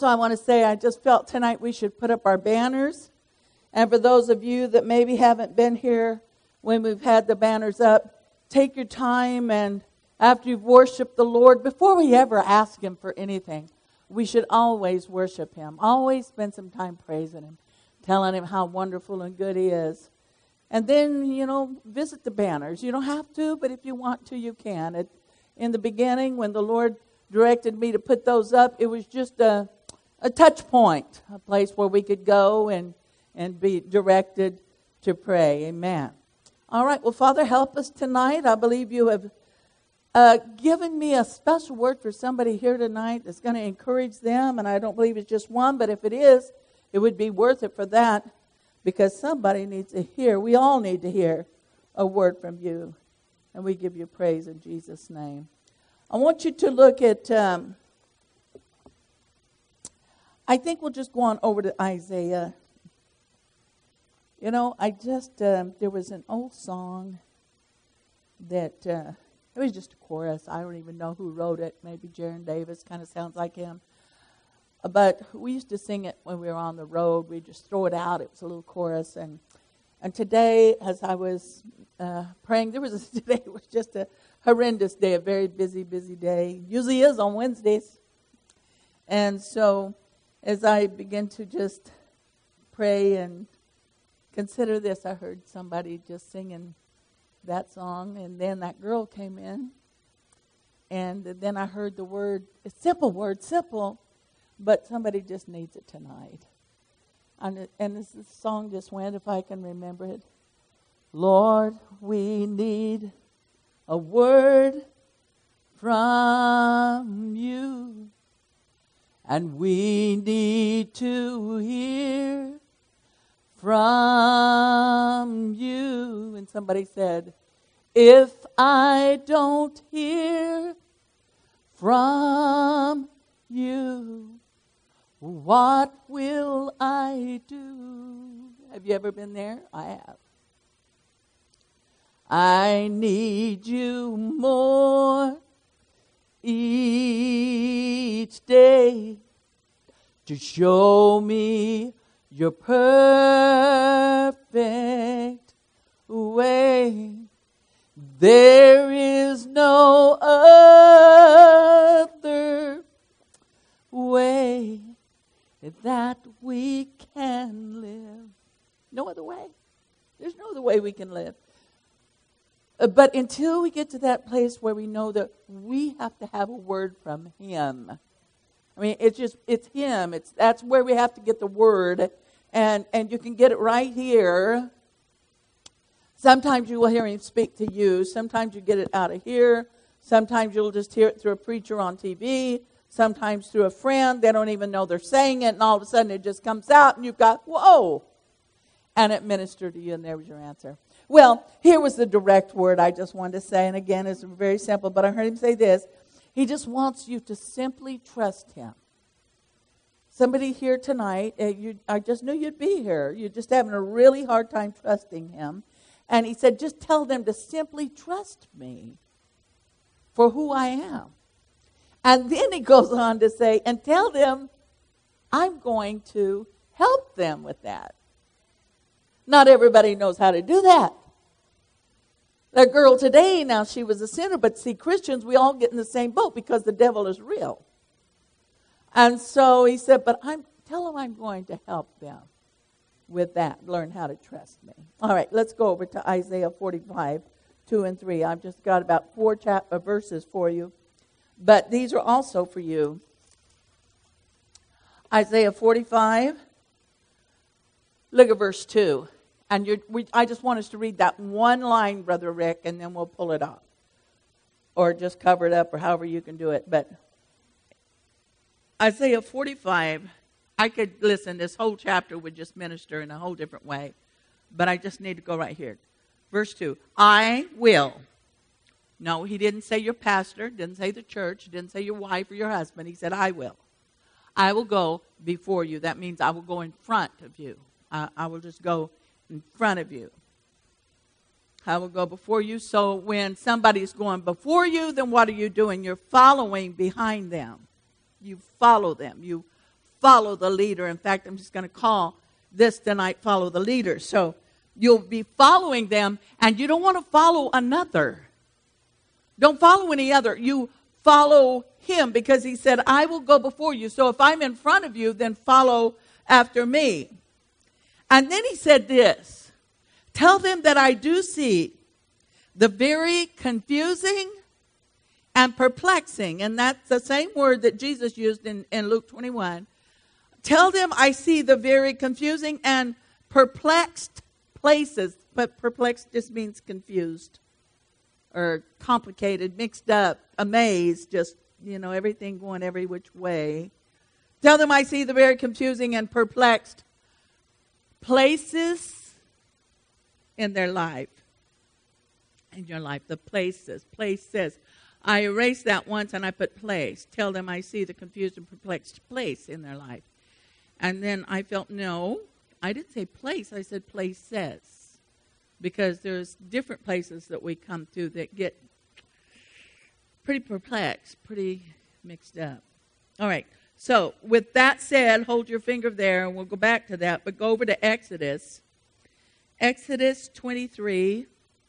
So I want to say I just felt tonight we should put up our banners. And for those of you that maybe haven't been here when we've had the banners up, take your time, and after you've worshiped the Lord, before we ever ask Him for anything, we should always worship Him. Always spend some time praising Him, telling Him how wonderful and good He is. And then, visit the banners. You don't have to, but if you want to, you can. In the beginning, when the Lord directed me to put those up, it was just a touch point, a place where we could go and be directed to pray. Amen. All right, well, Father, help us tonight. I believe you have given me a special word for somebody here tonight that's going to encourage them, and I don't believe it's just one, but if it is, it would be worth it for that, because somebody needs to hear, we all need to hear a word from you, and we give you praise in Jesus' name. I want you to look at, I think we'll just go on over to Isaiah. There was an old song that, it was just a chorus. I don't even know who wrote it. Maybe Jaron Davis, kind of sounds like him. But we used to sing it when we were on the road. We'd just throw it out. It was a little chorus. And today, as I was praying, today was just a horrendous day, a very busy, busy day. Usually is on Wednesdays. And so, as I began to just pray and consider this, I heard somebody just singing that song, and then that girl came in, and then I heard the word, a simple word, simple, but somebody just needs it tonight. And this song just went, if I can remember it. Lord, we need a word from you, and we need to hear from you. And somebody said, if I don't hear from you, what will I do? Have you ever been there? I have. I need you more each day to show me your perfect way. There is no other way that we can live. No other way. There's no other way we can live. But until we get to that place where we know that we have to have a word from Him. I mean, it's Him. That's where we have to get the word. And you can get it right here. Sometimes you will hear Him speak to you. Sometimes you get it out of here. Sometimes you'll just hear it through a preacher on TV. Sometimes through a friend. They don't even know they're saying it. And all of a sudden it just comes out and you've got, whoa. And it ministered to you, and there was your answer. Well, here was the direct word I just wanted to say. And again, it's very simple, but I heard Him say this. He just wants you to simply trust Him. Somebody here tonight, I just knew you'd be here. You're just having a really hard time trusting Him. And He said, just tell them to simply trust me for who I am. And then He goes on to say, and tell them I'm going to help them with that. Not everybody knows how to do that. That girl today, now she was a sinner, but see, Christians, we all get in the same boat because the devil is real. And so He said, but tell them I'm going to help them with that, learn how to trust me. All right, let's go over to Isaiah 45, 2 and 3. I've just got about 4 verses for you, but these are also for you. Isaiah 45, look at verse 2. And I just want us to read that one line, Brother Rick, and then we'll pull it off. Or just cover it up, or however you can do it. But Isaiah 45, I could, listen, this whole chapter would just minister in a whole different way. But I just need to go right here. Verse 2, I will. No, He didn't say your pastor, didn't say the church, didn't say your wife or your husband. He said, I will. I will go before you. That means I will go in front of you. I will just go in front of you. I will go before you. So when somebody's going before you, then what are you doing? You're following behind them. You follow them. You follow the leader. In fact, I'm just going to call this tonight, Follow the Leader. So you'll be following them, and you don't want to follow another. Don't follow any other. You follow him, because he said, I will go before you. So if I'm in front of you, then follow after me. And then he said this, tell them that I do see the very confusing and perplexing. And that's the same word that Jesus used in Luke 21. Tell them I see the very confusing and perplexed places. But perplexed just means confused or complicated, mixed up, amazed, just, everything going every which way. Tell them I see the very confusing and perplexed places in their life. In your life, the places. I erased that once and I put place. Tell them I see the confused and perplexed place in their life. And then I felt, no, I didn't say place. I said places. Because there's different places that we come to that get pretty perplexed, pretty mixed up. All right. So with that said, hold your finger there, and we'll go back to that. But go over to Exodus. Exodus 23.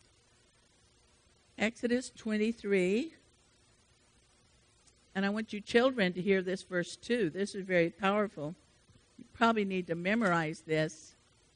Exodus 23. And I want you children to hear this verse too. This is very powerful. You probably need to memorize this.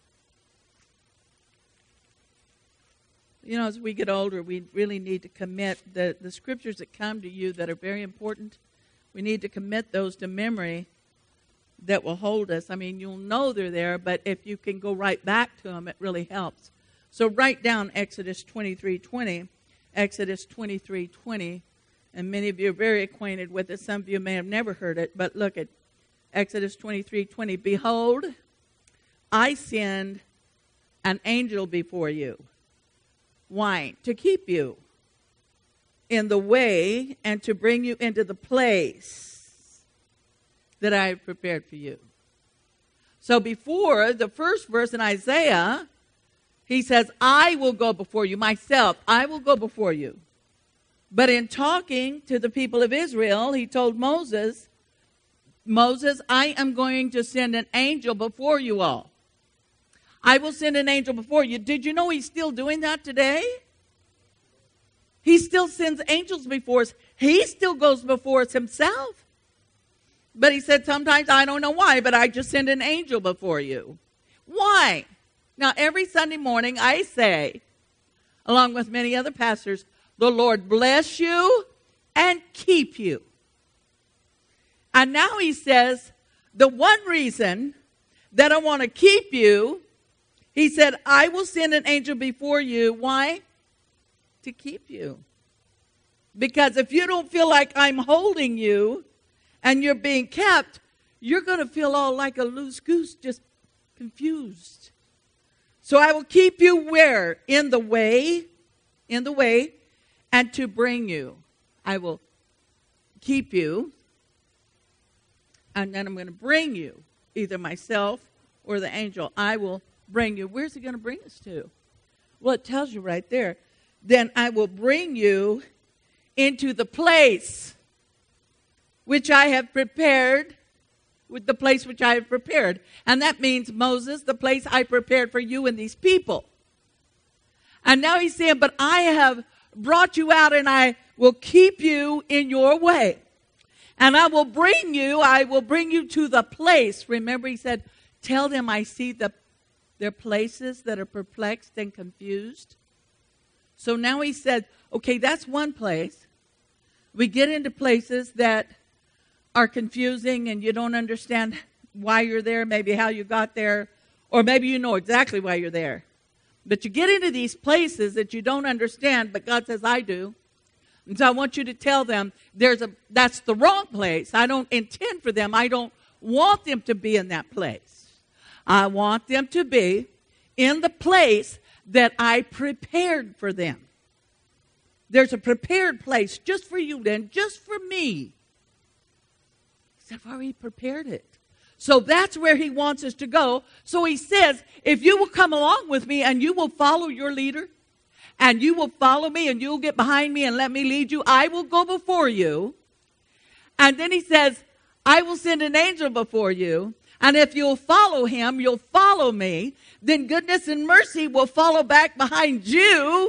As we get older, we really need to commit the scriptures that come to you that are very important. We need to commit those to memory that will hold us. I mean, you'll know they're there, but if you can go right back to them, it really helps. So write down Exodus 23:20. Exodus 23:20. And many of you are very acquainted with it. Some of you may have never heard it, but look at Exodus 23:20. Behold, I send an angel before you. Why? To keep you in the way and to bring you into the place that I have prepared for you. So before the first verse in Isaiah, he says, I will go before you, myself, I will go before you. But in talking to the people of Israel, he told Moses, I am going to send an angel before you all. I will send an angel before you. Did you know he's still doing that today? He still sends angels before us. He still goes before us himself. But he said, sometimes I don't know why, but I just send an angel before you. Why? Now, every Sunday morning I say, along with many other pastors, the Lord bless you and keep you. And now he says, the one reason that I want to keep you, he said, I will send an angel before you. Why? To keep you. Because if you don't feel like I'm holding you and you're being kept, you're going to feel all like a loose goose, just confused. So I will keep you where? In the way, and to bring you. I will keep you, and then I'm going to bring you, either myself or the angel. I will bring you. Where's he going to bring us to? Well, it tells you right there. Then I will bring you into the place which I have prepared, with the place which I have prepared. And that means, Moses, the place I prepared for you and these people. And now he's saying, but I have brought you out and I will keep you in your way. And I will bring you to the place. Remember, he said, tell them I see their places that are perplexed and confused. So now he said, okay, that's one place. We get into places that are confusing and you don't understand why you're there, maybe how you got there, or maybe you know exactly why you're there. But you get into these places that you don't understand, but God says, I do. And so I want you to tell them that's the wrong place. I don't intend for them. I don't want them to be in that place. I want them to be in the place that I prepared for them. There's a prepared place just for you then, just for me. I've already prepared it. So that's where he wants us to go. So he says, if you will come along with me and you will follow your leader, and you will follow me and you'll get behind me and let me lead you, I will go before you. And then he says, I will send an angel before you, and if you'll follow him, you'll follow me. Then goodness and mercy will follow back behind you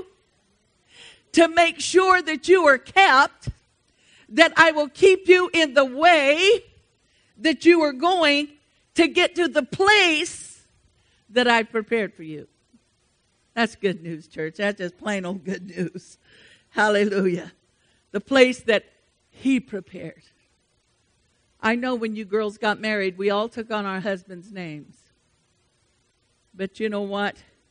to make sure that you are kept, that I will keep you in the way that you are going to get to the place that I prepared for you. That's good news, church. That's just plain old good news. Hallelujah. The place that he prepared. I know when you girls got married, we all took on our husbands' names. But you know what?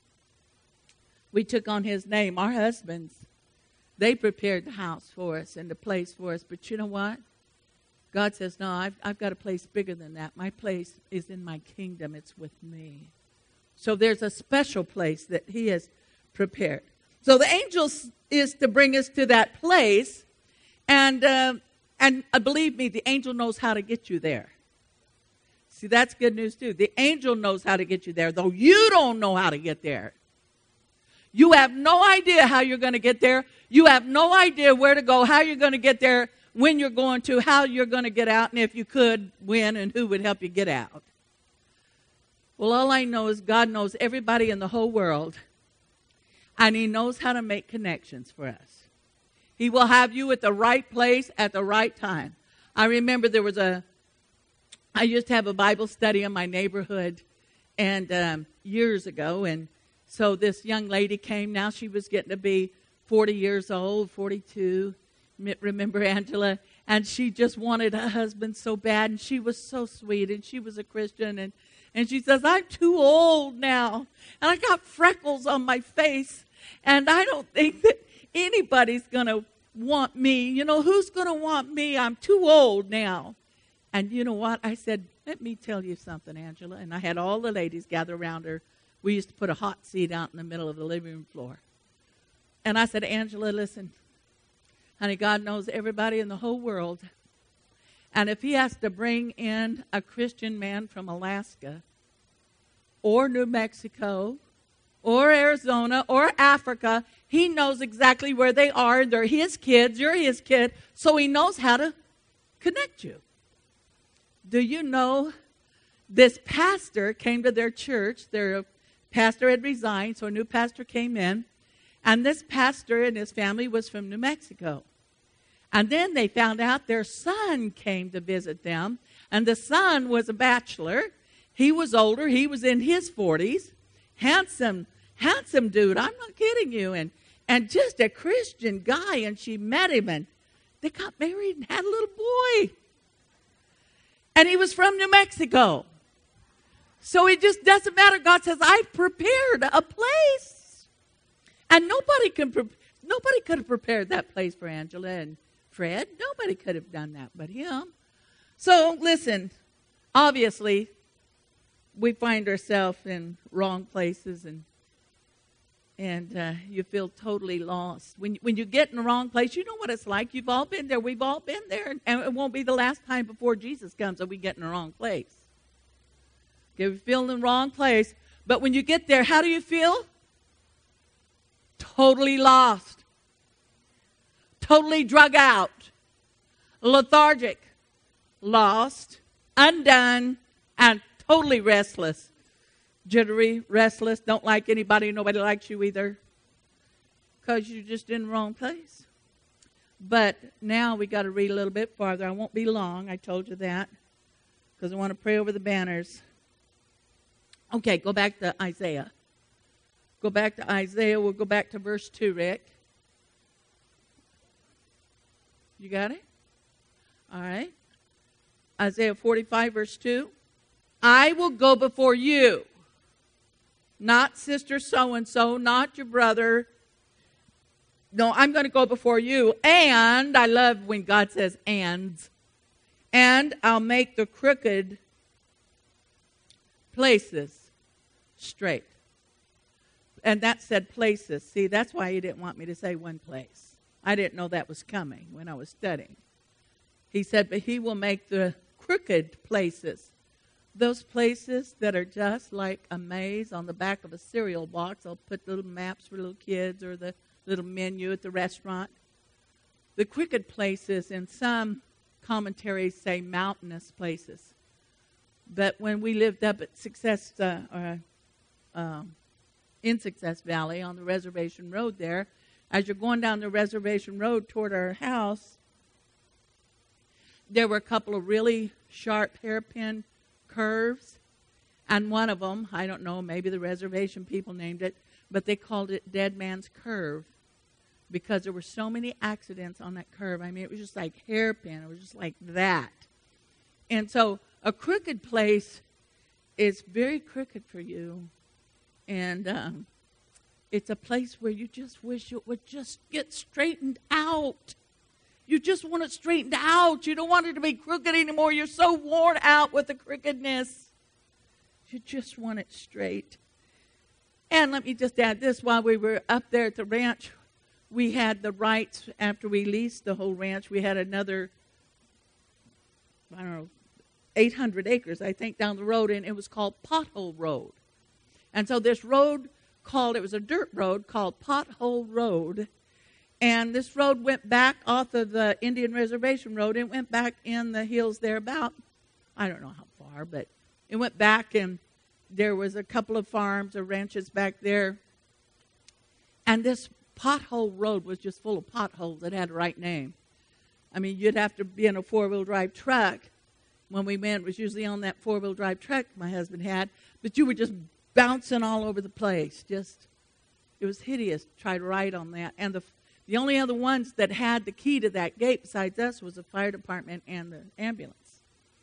We took on his name. Our husbands, they prepared the house for us and the place for us. But you know what? God says, no, I've got a place bigger than that. My place is in my kingdom. It's with me. So there's a special place that he has prepared. So the angel is to bring us to that place. And believe me, the angel knows how to get you there. See, that's good news too. The angel knows how to get you there, though you don't know how to get there. You have no idea how you're going to get there. You have no idea where to go, how you're going to get there, when you're going to, how you're going to get out, and if you could, when and who would help you get out. Well, all I know is God knows everybody in the whole world, and he knows how to make connections for us. He will have you at the right place at the right time. I remember I used to have a Bible study in my neighborhood and years ago, and so this young lady came. Now she was getting to be 40 years old, 42. Remember Angela? And she just wanted a husband so bad, and she was so sweet, and she was a Christian, and she says, I'm too old now, and I got freckles on my face, and I don't think that anybody's going to want me. You know, who's going to want me? I'm too old now. And you know what? I said, let me tell you something, Angela. And I had all the ladies gather around her. We used to put a hot seat out in the middle of the living room floor. And I said, Angela, listen, honey, God knows everybody in the whole world. And if he has to bring in a Christian man from Alaska or New Mexico or Arizona or Africa, he knows exactly where they are. They're his kids. You're his kid. So he knows how to connect you. Do you know this pastor came to their church? Their pastor had resigned, so a new pastor came in. And this pastor and his family was from New Mexico. And then they found out their son came to visit them. And the son was a bachelor. He was older. He was in his 40s. Handsome dude. I'm not kidding you. And just a Christian guy. And she met him. And they got married and had a little boy. And he was from New Mexico. So it just doesn't matter. God says, I've prepared a place. And nobody could have prepared that place for Angela and Fred. Nobody could have done that but him. So listen, obviously, we find ourselves in wrong places and you feel totally lost. When you get in the wrong place, you know what it's like. You've all been there. We've all been there. And it won't be the last time before Jesus comes that we get in the wrong place. Okay, we feel in the wrong place. But when you get there, how do you feel? Totally lost. Totally drug out. Lethargic. Lost. Undone. And totally restless. Jittery, restless, don't like anybody, nobody likes you either. Because you're just in the wrong place. But now we got to read a little bit farther. I won't be long, I told you that. Because I want to pray over the banners. Okay, go back to Isaiah. Go back to Isaiah. We'll go back to verse 2, Rick. You got it? All right. Isaiah 45, verse 2. I will go before you. Not sister so-and-so, not your brother. No, I'm going to go before you. And, I love when God says and I'll make the crooked places straight. And that said places. See, that's why he didn't want me to say one place. I didn't know that was coming when I was studying. He said, but he will make the crooked places. Those places that are just like a maze on the back of a cereal box. I'll put little maps for little kids or the little menu at the restaurant. The crooked places in some commentaries say mountainous places. But when we lived up at in Success Valley on the Reservation Road there, as you're going down the Reservation Road toward our house, there were a couple of really sharp hairpin curves. And one of them, I don't know, maybe the reservation people named it, but they called it Dead Man's Curve because there were so many accidents on that curve. I mean, it was just like hairpin. It was just like that. And so a crooked place is very crooked for you. And it's a place where you just wish it would just get straightened out. You just want it straightened out. You don't want it to be crooked anymore. You're so worn out with the crookedness. You just want it straight. And let me just add this. While we were up there at the ranch, we had the rights, after we leased the whole ranch, we had another, 800 acres, I think, down the road, and it was called Pothole Road. And so this road it was a dirt road called Pothole Road. And this road went back off of the Indian Reservation Road. It went back in the hills there about, I don't know how far, but it went back, and there was a couple of farms or ranches back there. And this Pothole Road was just full of potholes. It had the right name. I mean, you'd have to be in a four-wheel drive truck. When we went, it was usually on that four-wheel drive truck my husband had. But you were just bouncing all over the place. It was hideous to try to ride on that. And the only other ones that had the key to that gate besides us was the fire department and the ambulance.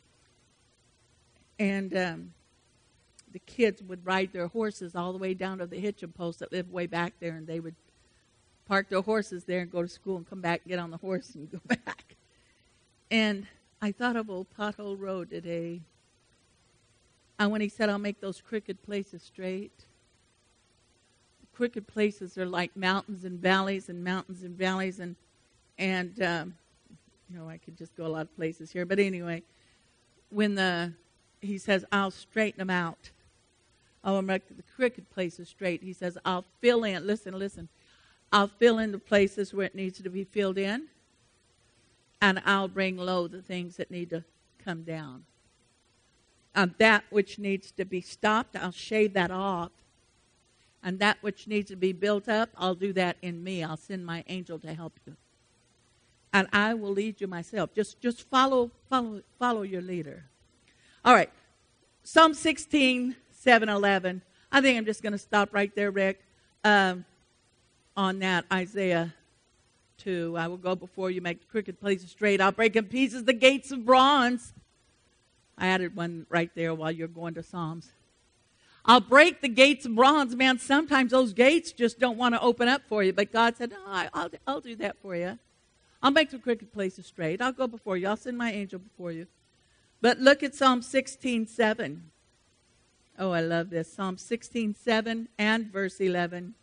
And the kids would ride their horses all the way down to the hitching post that lived way back there, and they would park their horses there and go to school and come back and get on the horse and go back. And I thought of old Pothole Road today. And when he said, I'll make those crooked places straight. Crooked places are like mountains and valleys and mountains and valleys. And I could just go a lot of places here. But anyway, when he says, I'll straighten them out. I'll make the crooked places straight. He says, I'll fill in. Listen. I'll fill in the places where it needs to be filled in. And I'll bring low the things that need to come down. That which needs to be stopped, I'll shave that off. And that which needs to be built up, I'll do that in me. I'll send my angel to help you. And I will lead you myself. Just follow your leader. All right. Psalm 16, 7, 11. I think I'm just going to stop right there, Rick. On that, Isaiah 2. I will go before you, make the crooked places straight. I'll break in pieces the gates of bronze. I added one right there while you're going to Psalms. I'll break the gates of bronze. Man, sometimes those gates just don't want to open up for you. But God said, I'll do that for you. I'll make the crooked places straight. I'll go before you. I'll send my angel before you. But look at Psalm 16:7. Oh, I love this. Psalm 16:7 and verse 11.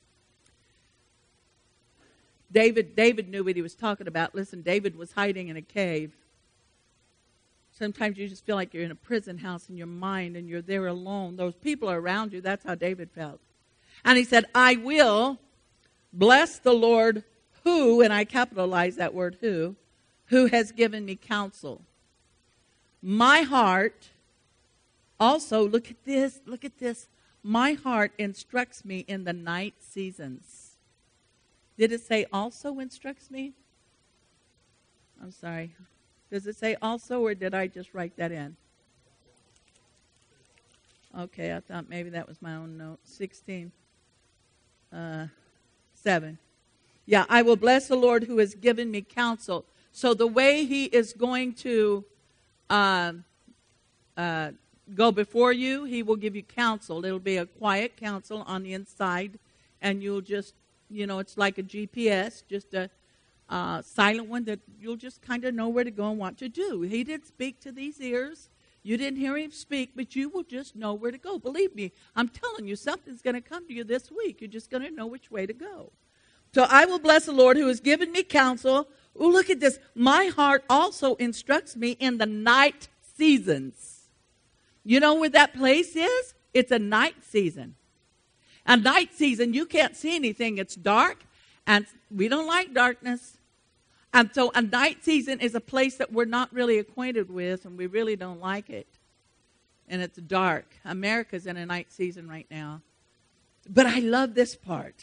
David knew what he was talking about. Listen, David was hiding in a cave. Sometimes you just feel like you're in a prison house in your mind and you're there alone. Those people are around you. That's how David felt. And he said, I will bless the Lord who, and I capitalize that word who has given me counsel. My heart also, look at this. My heart instructs me in the night seasons. Did it say also instructs me? I'm sorry. Does it say also, or did I just write that in? Okay, I thought maybe that was my own note. 16, 7. Yeah, I will bless the Lord who has given me counsel. So the way he is going to go before you, he will give you counsel. It'll be a quiet counsel on the inside, and you'll just, it's like a GPS, just a silent one that you'll just kind of know where to go and what to do. He didn't speak to these ears. You didn't hear him speak, but you will just know where to go. Believe me, I'm telling you, something's going to come to you this week. You're just going to know which way to go. So I will bless the Lord who has given me counsel. Oh, look at this. My heart also instructs me in the night seasons. You know where that place is? It's a night season. A night season, you can't see anything. It's dark, and we don't like darkness. And so a night season is a place that we're not really acquainted with, and we really don't like it. And it's dark. America's in a night season right now. But I love this part.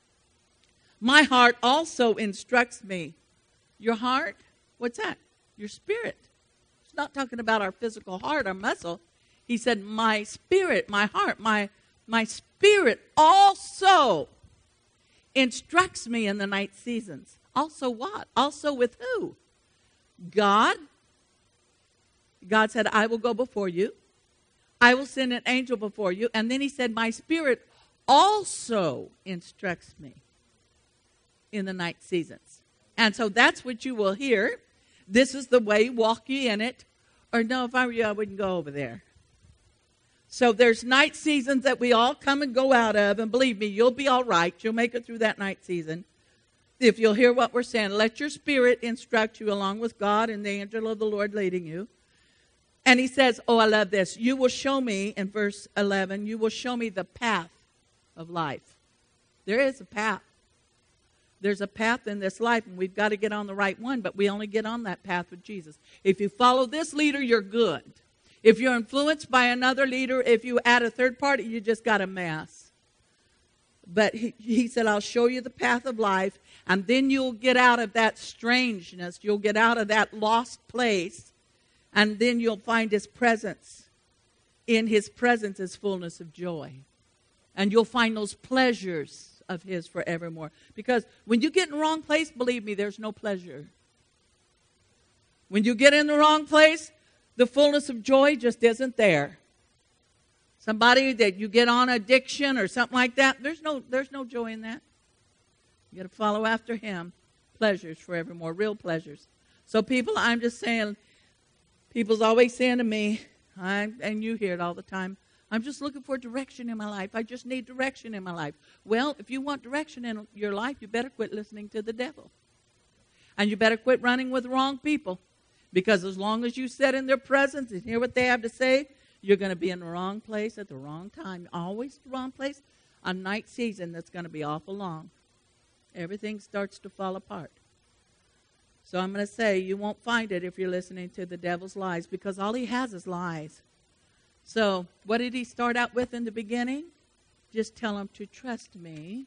My heart also instructs me. Your heart? What's that? Your spirit. It's not talking about our physical heart, our muscle. He said, my spirit, my heart, my spirit also instructs me in the night seasons. Also what? Also with who? God. God said, I will go before you. I will send an angel before you. And then he said, my spirit also instructs me in the night seasons. And so that's what you will hear. This is the way, walk ye in it. Or no, if I were you, I wouldn't go over there. So there's night seasons that we all come and go out of. And believe me, you'll be all right. You'll make it through that night season. If you'll hear what we're saying, let your spirit instruct you along with God and the angel of the Lord leading you. And he says, oh, I love this. You will show me, in verse 11, you will show me the path of life. There is a path. There's a path in this life, and we've got to get on the right one, but we only get on that path with Jesus. If you follow this leader, you're good. If you're influenced by another leader, if you add a third party, you just got a mess. But he said, I'll show you the path of life, and then you'll get out of that strangeness. You'll get out of that lost place, and then you'll find his presence. In his presence is fullness of joy. And you'll find those pleasures of his forevermore. Because when you get in the wrong place, believe me, there's no pleasure. When you get in the wrong place, the fullness of joy just isn't there. Somebody that you get on addiction or something like that, there's no joy in that. You got to follow after him. Pleasures forevermore, real pleasures. So people, I'm just saying, people's always saying to me, and you hear it all the time, I'm just looking for direction in my life. I just need direction in my life. Well, if you want direction in your life, you better quit listening to the devil. And you better quit running with wrong people. Because as long as you sit in their presence and hear what they have to say, you're going to be in the wrong place at the wrong time. Always the wrong place. A night season that's going to be awful long. Everything starts to fall apart. So I'm going to say you won't find it if you're listening to the devil's lies, because all he has is lies. So what did he start out with in the beginning? Just tell him to trust me.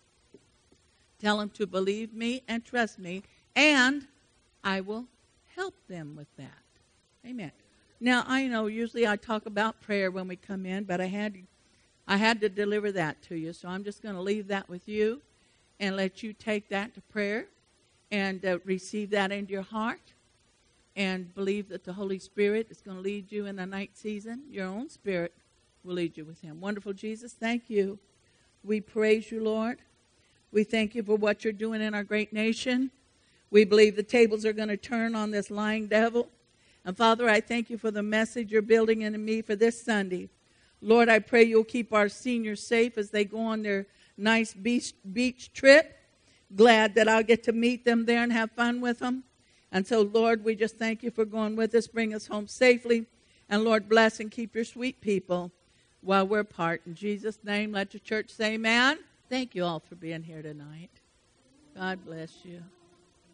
Tell him to believe me and trust me, and I will help them with that. Amen. Now, I know usually I talk about prayer when we come in, but I had to deliver that to you, so I'm just going to leave that with you and let you take that to prayer and receive that into your heart and believe that the Holy Spirit is going to lead you in the night season. Your own spirit will lead you with him. Wonderful Jesus, thank you. We praise you, Lord. We thank you for what you're doing in our great nation. We believe the tables are going to turn on this lying devil. And Father, I thank you for the message you're building into me for this Sunday. Lord, I pray you'll keep our seniors safe as they go on their nice beach trip. Glad that I'll get to meet them there and have fun with them. And so, Lord, we just thank you for going with us. Bring us home safely. And, Lord, bless and keep your sweet people while we're apart. In Jesus' name, let your church say amen. Thank you all for being here tonight. God bless you.